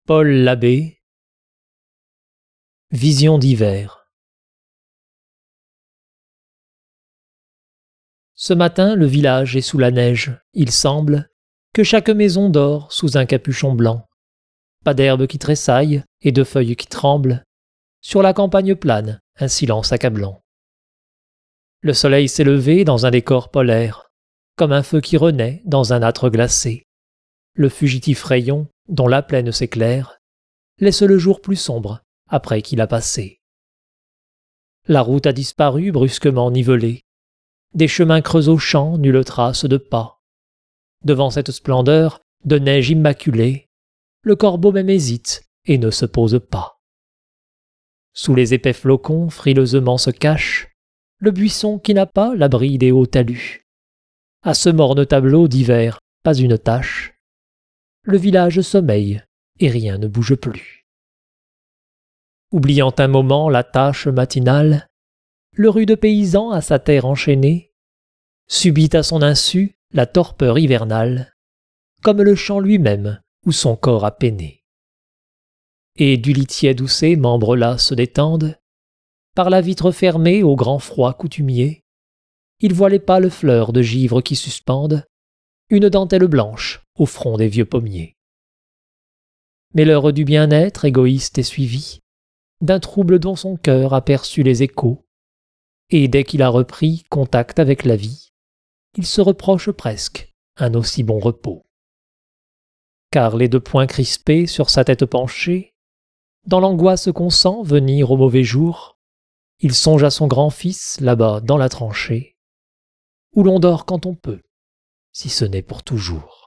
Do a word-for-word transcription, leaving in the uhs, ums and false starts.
Paul Labbé. Vision d'hiver. Ce matin, le village est sous la neige. Il semble que chaque maison dort sous un capuchon blanc. Pas d'herbe qui tressaille et de feuilles qui tremblent. Sur la campagne plane, un silence accablant. Le soleil s'est levé dans un décor polaire, comme un feu qui renaît dans un âtre glacé. Le fugitif rayon, dont la plaine s'éclaire, laisse le jour plus sombre après qu'il a passé. La route a disparu brusquement nivelée. Des chemins creux aux champs, nulle trace de pas. Devant cette splendeur de neige immaculée, le corbeau même hésite et ne se pose pas. Sous les épais flocons frileusement se cache le buisson qui n'a pas l'abri des hauts talus. À ce morne tableau d'hiver, pas une tache. Le village sommeille et rien ne bouge plus. Oubliant un moment la tâche matinale, le rude paysan à sa terre enchaînée subit à son insu la torpeur hivernale, comme le champ lui-même où son corps a peiné. Et du lit tiède où ses membres là se détendent, par la vitre fermée au grand froid coutumier, il voit les pâles fleurs de givre qui suspendent une dentelle blanche au front des vieux pommiers. Mais l'heure du bien-être égoïste est suivie d'un trouble dont son cœur a perçu les échos, et dès qu'il a repris contact avec la vie, il se reproche presque un aussi bon repos. Car les deux poings crispés sur sa tête penchée, dans l'angoisse qu'on sent venir au mauvais jour, il songe à son grand-fils là-bas dans la tranchée, où l'on dort quand on peut, si ce n'est pour toujours.